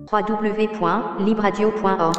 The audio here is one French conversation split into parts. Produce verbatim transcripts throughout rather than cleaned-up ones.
w w w point libradio point org.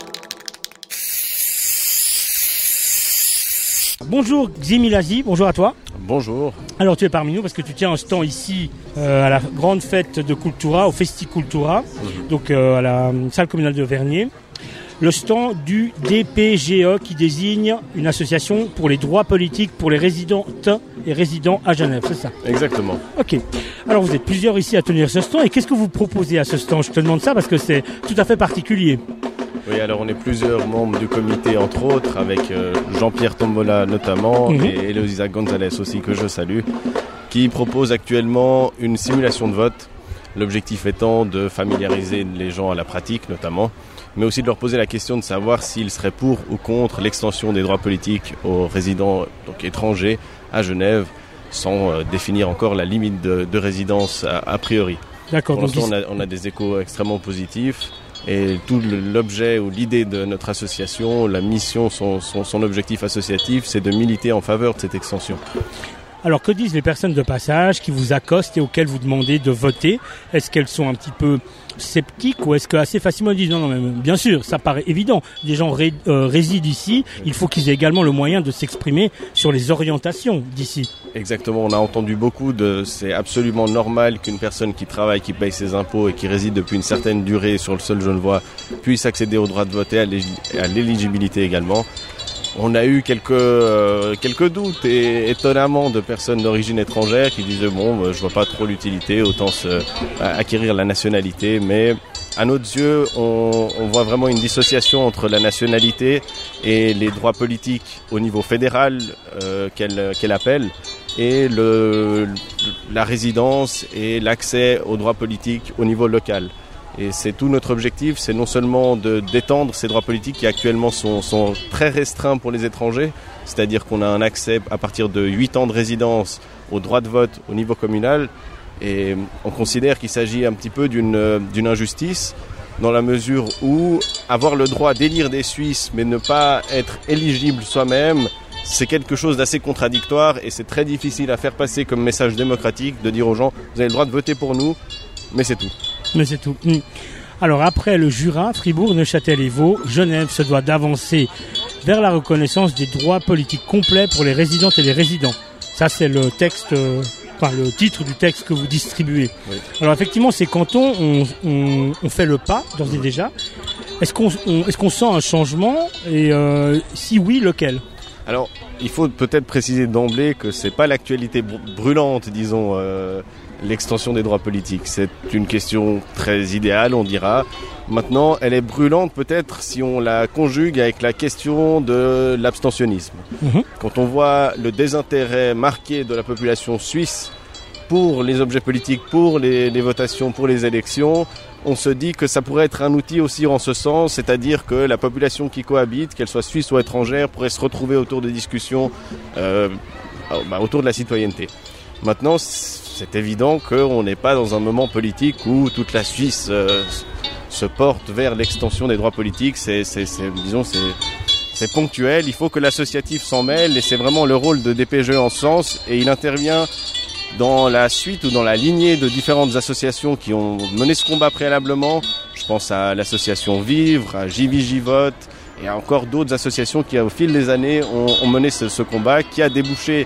Bonjour Xi Milazi, bonjour à toi. Bonjour. Alors tu es parmi nous parce que tu tiens un stand ici euh, à la grande fête de Cultura, au Festi Cultura, mmh. donc euh, à la salle communale de Vernier. Le stand du D P G E qui désigne une association pour les droits politiques pour les résidentes et résidents à Genève, c'est ça? Exactement. Ok. Alors vous êtes plusieurs ici à tenir ce stand et qu'est-ce que vous proposez à ce stand? Je te demande ça parce que c'est tout à fait particulier. Oui, alors on est plusieurs membres du comité, entre autres, avec euh, Jean-Pierre Tombola notamment, mmh. et Eloisa Gonzalez aussi, que je salue, qui propose actuellement une simulation de vote. L'objectif étant de familiariser les gens à la pratique notamment, mais aussi de leur poser la question de savoir s'ils seraient pour ou contre l'extension des droits politiques aux résidents donc étrangers à Genève, sans euh, définir encore la limite de, de résidence a, a priori. D'accord. Pour l'instant, on a, on a des échos extrêmement positifs. Et tout l'objet ou l'idée de notre association, la mission, son, son, son objectif associatif, c'est de militer en faveur de cette extension. Alors que disent les personnes de passage qui vous accostent et auxquelles vous demandez de voter? Est-ce qu'elles sont un petit peu sceptiques ou est-ce qu'assez facilement elles disent non, non, mais bien sûr, ça paraît évident. Les gens ré, euh, résident ici, il faut qu'ils aient également le moyen de s'exprimer sur les orientations d'ici. Exactement, on a entendu beaucoup de... C'est absolument normal qu'une personne qui travaille, qui paye ses impôts et qui réside depuis une certaine durée sur le sol genevois puisse accéder au droit de voter, à l'éligibilité également. On a eu quelques, euh, quelques doutes et étonnamment de personnes d'origine étrangère qui disaient bon, euh, je vois pas trop l'utilité, autant se, euh, acquérir la nationalité. Mais à nos yeux, on, on voit vraiment une dissociation entre la nationalité et les droits politiques au niveau fédéral euh, qu'elle, qu'elle appelle, et le, la résidence et l'accès aux droits politiques au niveau local. Et c'est tout notre objectif, c'est non seulement de d'étendre ces droits politiques qui actuellement sont, sont très restreints pour les étrangers, c'est-à-dire qu'on a un accès à partir de huit ans de résidence au droit de vote au niveau communal, et on considère qu'il s'agit un petit peu d'une, d'une injustice, dans la mesure où avoir le droit d'élire des Suisses mais ne pas être éligible soi-même, c'est quelque chose d'assez contradictoire et c'est très difficile à faire passer comme message démocratique de dire aux gens vous avez le droit de voter pour nous, mais c'est tout. Mais c'est tout. Alors après le Jura, Fribourg, Neuchâtel et Vaud, Genève se doit d'avancer vers la reconnaissance des droits politiques complets pour les résidentes et les résidents. Ça c'est le texte, euh, enfin le titre du texte que vous distribuez. Oui. Alors effectivement ces cantons ont, ont, ont fait le pas d'ores et déjà. Est-ce qu'on, on, est-ce qu'on sent un changement et euh, si oui, lequel? Alors il faut peut-être préciser d'emblée que c'est pas l'actualité brûlante, disons. Euh, L'extension des droits politiques, c'est une question très idéale, on dira. Maintenant, elle est brûlante peut-être si on la conjugue avec la question de l'abstentionnisme. Mmh. Quand on voit le désintérêt marqué de la population suisse pour les objets politiques, pour les, les votations, pour les élections, on se dit que ça pourrait être un outil aussi en ce sens, c'est-à-dire que la population qui cohabite, qu'elle soit suisse ou étrangère, pourrait se retrouver autour de discussions euh, bah, autour de la citoyenneté. Maintenant, c'est évident qu'on n'est pas dans un moment politique où toute la Suisse euh, se porte vers l'extension des droits politiques. C'est, c'est, c'est, disons, c'est, c'est ponctuel. Il faut que l'associatif s'en mêle et c'est vraiment le rôle de D P G E en ce sens. Et il intervient dans la suite ou dans la lignée de différentes associations qui ont mené ce combat préalablement. Je pense à l'association Vivre, à J V J Vote et à encore d'autres associations qui, au fil des années, ont, ont mené ce, ce combat qui a débouché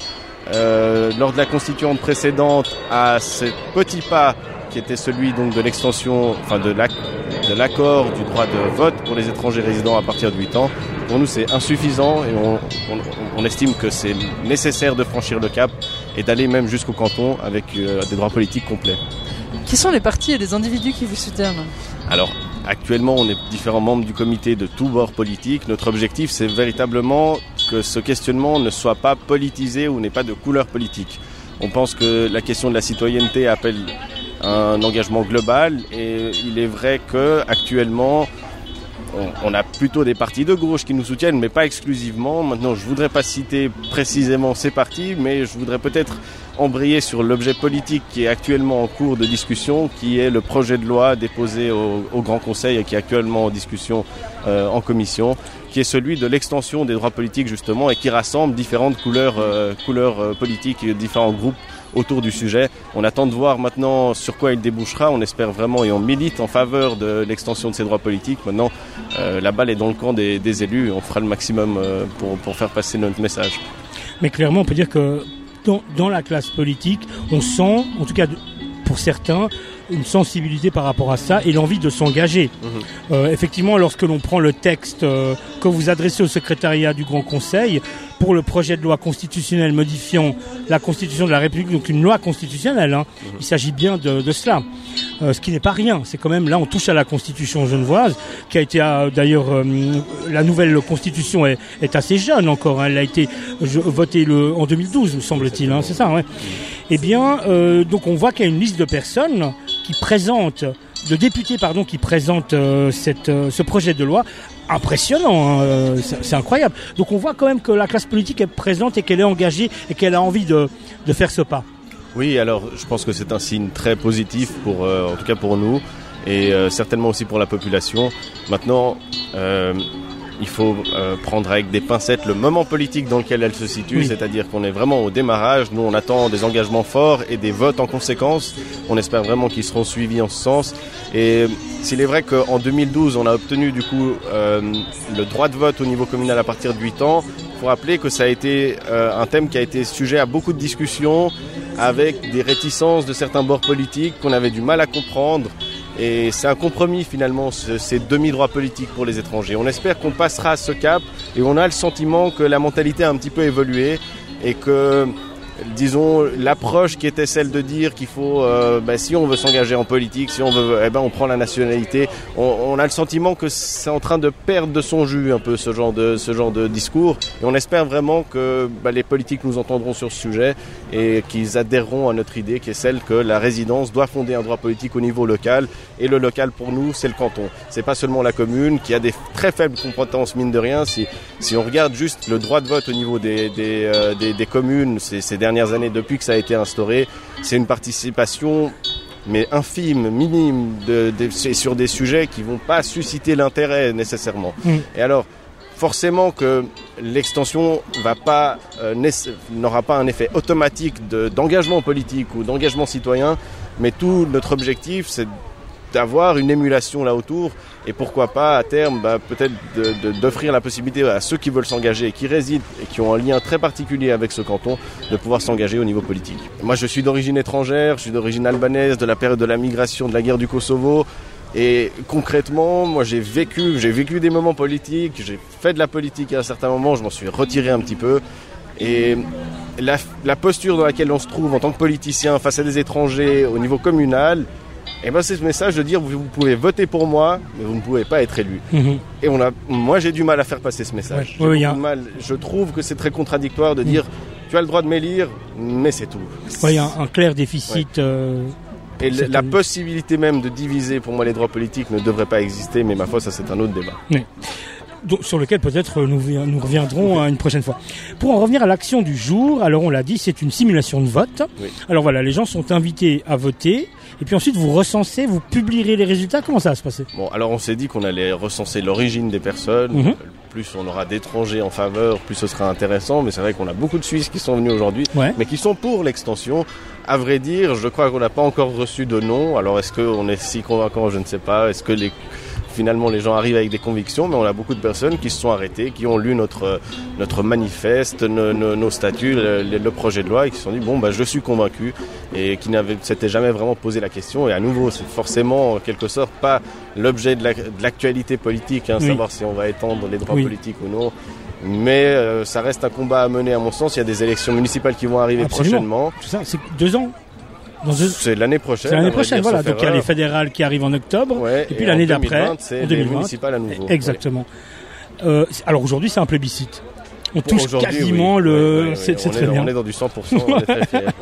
Euh, lors de la constituante précédente à ce petit pas qui était celui donc de l'extension, enfin de, l'ac- de l'accord du droit de vote pour les étrangers résidents à partir de huit ans. Pour nous c'est insuffisant et on, on, on estime que c'est nécessaire de franchir le cap et d'aller même jusqu'au canton avec euh, des droits politiques complets. Qui sont les partis et les individus qui vous soutiennent? Alors actuellement on est différents membres du comité de tous bords politiques. Notre objectif c'est véritablement que ce questionnement ne soit pas politisé ou n'ait pas de couleur politique. On pense que la question de la citoyenneté appelle un engagement global et il est vrai qu'actuellement on, on a plutôt des partis de gauche qui nous soutiennent mais pas exclusivement. Maintenant je ne voudrais pas citer précisément ces partis mais je voudrais peut-être embrayer sur l'objet politique qui est actuellement en cours de discussion, qui est le projet de loi déposé au, au Grand Conseil et qui est actuellement en discussion euh, en commission, qui est celui de l'extension des droits politiques justement et qui rassemble différentes couleurs, euh, couleurs euh, politiques et différents groupes autour du sujet. On attend de voir maintenant sur quoi il débouchera. On espère vraiment et on milite en faveur de l'extension de ces droits politiques. Maintenant, euh, la balle est dans le camp des, des élus. On fera le maximum euh, pour, pour faire passer notre message. Mais clairement, on peut dire que dans, dans la classe politique, on sent, en tout cas pour certains, une sensibilité par rapport à ça et l'envie de s'engager. Mmh. Euh, effectivement, lorsque l'on prend le texte euh, que vous adressez au secrétariat du Grand Conseil pour le projet de loi constitutionnelle modifiant la Constitution de la République, donc une loi constitutionnelle, hein, mmh. il s'agit bien de, de cela. Euh, ce qui n'est pas rien, c'est quand même, là on touche à la Constitution genevoise, qui a été euh, d'ailleurs, euh, la nouvelle Constitution est, est assez jeune encore, hein, elle a été je, votée le, en deux mille douze, me semble-t-il, hein, c'est ça, ouais. Eh bien, euh, donc on voit qu'il y a une liste de personnes qui présentent, de députés pardon, qui présentent euh, cette, euh, ce projet de loi. Impressionnant, hein, euh, c'est, c'est incroyable. Donc on voit quand même que la classe politique est présente et qu'elle est engagée et qu'elle a envie de, de faire ce pas. Oui, alors je pense que c'est un signe très positif, pour, euh, en tout cas pour nous, et euh, certainement aussi pour la population. Maintenant, euh, il faut euh, prendre avec des pincettes le moment politique dans lequel elle se situe, oui. C'est-à-dire qu'on est vraiment au démarrage. Nous, on attend des engagements forts et des votes en conséquence. On espère vraiment qu'ils seront suivis en ce sens. Et s'il est vrai qu'en deux mille douze, on a obtenu du coup euh, le droit de vote au niveau communal à partir de huit ans, il faut rappeler que ça a été euh, un thème qui a été sujet à beaucoup de discussions, avec des réticences de certains bords politiques qu'on avait du mal à comprendre. Et c'est un compromis finalement, ce, ces demi-droits politiques pour les étrangers. On espère qu'on passera à ce cap et on a le sentiment que la mentalité a un petit peu évolué et que, disons, l'approche qui était celle de dire qu'il faut, euh, ben, si on veut s'engager en politique, si on veut, eh ben, on prend la nationalité. On, on a le sentiment que c'est en train de perdre de son jus un peu ce genre de, ce genre de discours. Et on espère vraiment que ben, les politiques nous entendront sur ce sujet et qu'ils adhéreront à notre idée qui est celle que la résidence doit fonder un droit politique au niveau local. Et le local pour nous, c'est le canton. C'est pas seulement la commune qui a des très faibles compétences, mine de rien. Si, si on regarde juste le droit de vote au niveau des, des, euh, des, des communes, c'est, ces dernières années, depuis que ça a été instauré, c'est une participation mais infime, minime, de, de, c'est sur des sujets qui vont pas susciter l'intérêt nécessairement. Mmh. Et alors, forcément que l'extension va pas, euh, n'aura pas un effet automatique de, d'engagement politique ou d'engagement citoyen, mais tout notre objectif, c'est d'avoir une émulation là autour et pourquoi pas à terme bah, peut-être de, de, d'offrir la possibilité à ceux qui veulent s'engager et qui résident et qui ont un lien très particulier avec ce canton de pouvoir s'engager au niveau politique. Moi je suis d'origine étrangère, je suis d'origine albanaise, de la période de la migration, de la guerre du Kosovo et concrètement moi j'ai vécu, j'ai vécu des moments politiques, j'ai fait de la politique à un certain moment, je m'en suis retiré un petit peu et la, la posture dans laquelle on se trouve en tant que politicien face à des étrangers au niveau communal, et ben c'est ce message de dire vous, vous pouvez voter pour moi, mais vous ne pouvez pas être élu. Mmh. Et on a, moi j'ai du mal à faire passer ce message. Ouais, oui, a... mal. Je trouve que c'est très contradictoire de mmh. dire tu as le droit de m'élire, mais c'est tout. Oui, il y a un, un clair déficit. Ouais. Euh, Et le, la possibilité même de diviser pour moi les droits politiques ne devrait pas exister, mais ma foi ça c'est un autre débat. Oui. Donc, sur lequel peut-être nous, nous reviendrons okay. une prochaine fois. Pour en revenir à l'action du jour, alors on l'a dit, c'est une simulation de vote. Oui. Alors voilà, les gens sont invités à voter, et puis ensuite vous recensez, vous publierez les résultats. Comment ça va se passer ? Bon, alors on s'est dit qu'on allait recenser l'origine des personnes. Mm-hmm. Plus on aura d'étrangers en faveur, plus ce sera intéressant. Mais c'est vrai qu'on a beaucoup de Suisses qui sont venus aujourd'hui, ouais. mais qui sont pour l'extension. À vrai dire, je crois qu'on n'a pas encore reçu de nom. Alors est-ce qu'on est si convaincant ? Je ne sais pas. Est-ce que les... Finalement, les gens arrivent avec des convictions, mais on a beaucoup de personnes qui se sont arrêtées, qui ont lu notre notre manifeste, nos, nos, nos statuts, le, le projet de loi, et qui se sont dit bon, bah, je suis convaincu, et qui n'avaient s'étaient jamais vraiment posé la question. Et à nouveau, c'est forcément en quelque sorte pas l'objet de, la, de l'actualité politique, hein, oui. savoir si on va étendre les droits oui. politiques ou non. Mais euh, ça reste un combat à mener, à mon sens. Il y a des élections municipales qui vont arriver Absolument. prochainement. C'est ça, c'est deux ans. Dans deux... C'est l'année prochaine. C'est l'année prochaine, voilà. Donc il y a les fédérales qui arrivent en octobre, ouais, et puis et l'année d'après, c'est en deux mille vingt, municipales à nouveau. Exactement. Ouais. Euh, alors aujourd'hui, c'est un plébiscite. On Pour touche quasiment oui. le. Ouais, ouais, c'est, ouais. c'est on très est, bien. On est dans du cent pour cent. On est très fiers.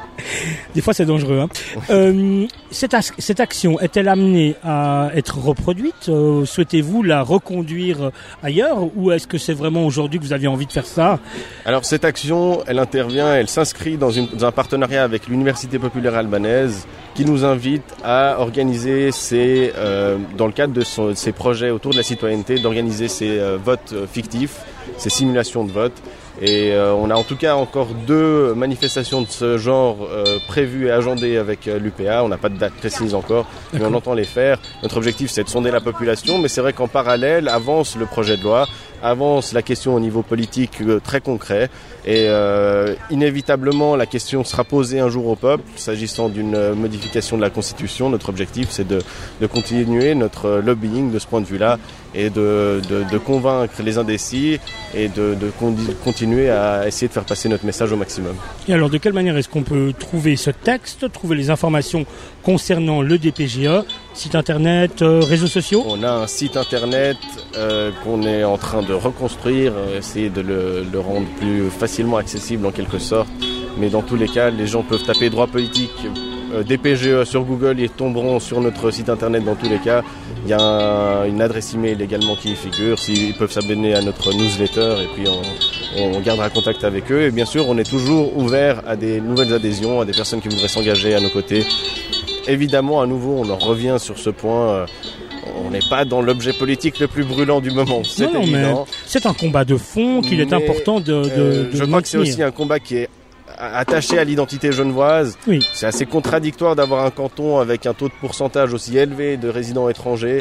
Des fois, c'est dangereux. Hein. euh, cette, as- cette action est-elle amenée à être reproduite ? euh, Souhaitez-vous la reconduire ailleurs, ou est-ce que c'est vraiment aujourd'hui que vous aviez envie de faire ça ? Alors cette action, elle intervient, elle s'inscrit dans, une, dans un partenariat avec l'Université populaire albanaise, qui nous invite à organiser ces, euh, dans le cadre de son, de ses projets autour de la citoyenneté, d'organiser ces euh, votes euh, fictifs, ces simulations de vote. Et euh, on a en tout cas encore deux manifestations de ce genre euh, prévues et agendées avec euh, l'U P A. On n'a pas de date précise encore, mais D'accord. on entend les faire. Notre objectif, c'est de sonder la population, mais c'est vrai qu'en parallèle, avance le projet de loi, avance la question au niveau politique euh, très concret. Et euh, inévitablement, la question sera posée un jour au peuple, s'agissant d'une euh, modification de la Constitution. Notre objectif, c'est de, de continuer notre euh, lobbying de ce point de vue-là et de, de, de convaincre les indécis et de, de con- continuer à essayer de faire passer notre message au maximum. Et alors, de quelle manière est-ce qu'on peut trouver ce texte, trouver les informations concernant le D P G E, site internet, euh, réseaux sociaux? On a un site internet euh, qu'on est en train de reconstruire, euh, essayer de le, le rendre plus facilement accessible en quelque sorte. Mais dans tous les cas, les gens peuvent taper droit politique euh, D P G E sur Google et tomberont sur notre site internet dans tous les cas. Il y a un, une adresse email également qui y figure. Ils peuvent s'abonner à notre newsletter et puis on, on gardera contact avec eux. Et bien sûr, on est toujours ouvert à des nouvelles adhésions, à des personnes qui voudraient s'engager à nos côtés. Évidemment, à nouveau, on en revient sur ce point. On n'est pas dans l'objet politique le plus brûlant du moment, c'est Non, non, évident. mais c'est un combat de fond qu'il est Mais, important de, de, euh, de Je crois que c'est maintenir. aussi un combat qui est attaché à l'identité genevoise. Oui. C'est assez contradictoire d'avoir un canton avec un taux de pourcentage aussi élevé de résidents étrangers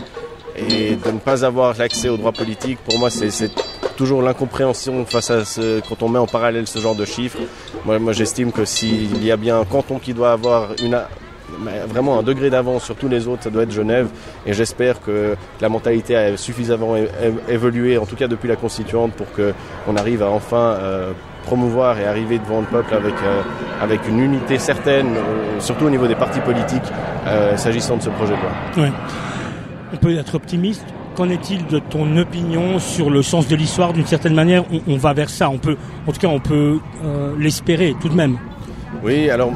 et de ne pas avoir l'accès aux droits politiques. Pour moi, c'est, c'est toujours l'incompréhension face à ce, quand on met en parallèle ce genre de chiffres. Moi, moi j'estime que s'il y a bien un canton qui doit avoir une... vraiment un degré d'avance sur tous les autres, ça doit être Genève, et j'espère que la mentalité a suffisamment é- é- évolué, en tout cas depuis la constituante, pour que qu'on arrive à enfin euh, promouvoir et arriver devant le peuple avec euh, avec une unité certaine, euh, surtout au niveau des partis politiques, euh, s'agissant de ce projet de loi. Ouais. On peut être optimiste. Qu'en est-il de ton opinion sur le sens de l'histoire? D'une certaine manière, on, on va vers ça. On peut, en tout cas, on peut euh, l'espérer tout de même. Oui, alors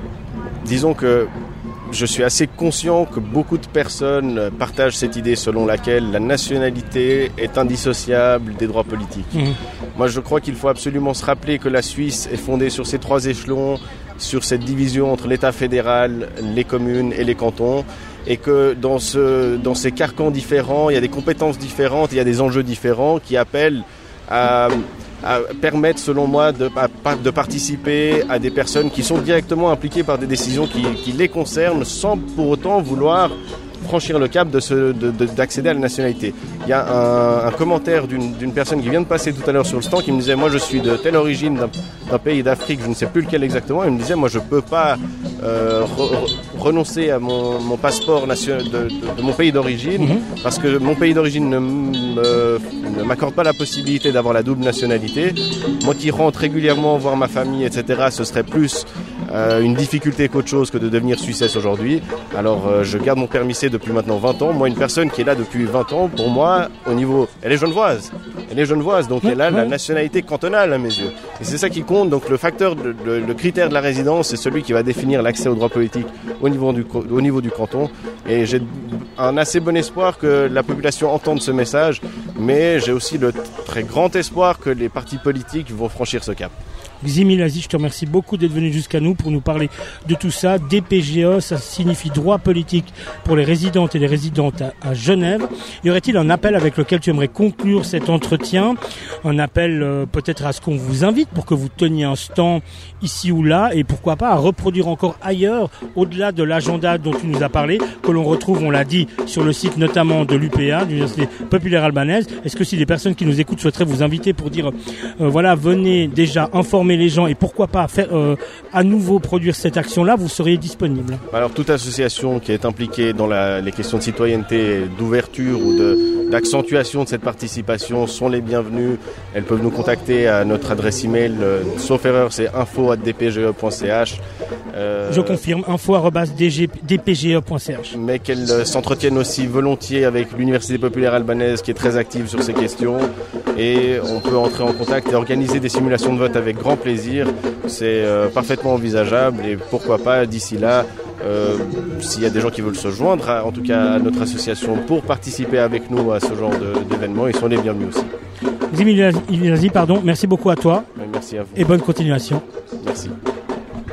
disons que je suis assez conscient que beaucoup de personnes partagent cette idée selon laquelle la nationalité est indissociable des droits politiques. Mmh. Moi, je crois qu'il faut absolument se rappeler que la Suisse est fondée sur ces trois échelons, sur cette division entre l'État fédéral, les communes et les cantons, et que dans, ce, dans ces carcans différents, il y a des compétences différentes, il y a des enjeux différents qui appellent à... à permettre, selon moi, de, à, de participer à des personnes qui sont directement impliquées par des décisions qui, qui les concernent, sans pour autant vouloir franchir le cap de ce, de, de, d'accéder à la nationalité. Il y a un, un commentaire d'une, d'une personne qui vient de passer tout à l'heure sur le stand qui me disait « Moi, je suis de telle origine d'un, d'un pays d'Afrique, je ne sais plus lequel exactement. » Il me disait « Moi, je ne peux pas euh, re, renoncer à mon, mon passeport national, de, de, de mon pays d'origine mmh. parce que mon pays d'origine ne, me, ne m'accorde pas la possibilité d'avoir la double nationalité. Moi qui rentre régulièrement voir ma famille, et cetera, ce serait plus euh, une difficulté qu'autre chose que de devenir Suissesse aujourd'hui. Alors, euh, je garde mon permis C depuis maintenant vingt ans. Moi, une personne qui est là depuis vingt ans, pour moi, au niveau... Elle est genevoise. Elle est genevoise, donc elle a la nationalité cantonale à mes yeux. Et c'est ça qui compte. Donc le facteur, de, le, le critère de la résidence, c'est celui qui va définir l'accès aux droits politiques au niveau du, au niveau du canton. Et j'ai un assez bon espoir que la population entende ce message, mais j'ai aussi le très grand espoir que les partis politiques vont franchir ce cap. Ximi Lazi, je te remercie beaucoup d'être venu jusqu'à nous pour nous parler de tout ça. D P G E, ça signifie droit politique pour les résidentes et les résidentes à, à Genève. Y aurait-il un appel avec lequel tu aimerais conclure cet entretien? Un appel euh, peut-être à ce qu'on vous invite pour que vous teniez un stand ici ou là, et pourquoi pas à reproduire encore ailleurs, au-delà de l'agenda dont tu nous as parlé, que l'on retrouve, on l'a dit, sur le site notamment de l'U P A, de l'Université populaire albanaise. Est-ce que si des personnes qui nous écoutent souhaiteraient vous inviter pour dire, euh, voilà, venez déjà informer les gens et pourquoi pas faire euh, à nouveau produire cette action-là, vous seriez disponible? Alors toute association qui est impliquée dans la, les questions de citoyenneté, d'ouverture ou de, d'accentuation de cette participation sont les bienvenues. Elles peuvent nous contacter à notre adresse email, euh, sauf erreur, c'est info arobase d p g e point c h. Euh, Je confirme, info arobase d p g e point c h. Mais qu'elles euh, s'entretiennent aussi volontiers avec l'Université populaire albanaise qui est très active sur ces questions. Et on peut entrer en contact et organiser des simulations de vote avec grand plaisir. C'est euh, parfaitement envisageable et pourquoi pas d'ici là, euh, s'il y a des gens qui veulent se joindre, à, en tout cas à notre association pour participer avec nous à ce genre de, d'événements, ils sont les bienvenus aussi. Ximi Lazi, pardon, merci beaucoup à toi. Merci à vous. Et bonne continuation. Merci.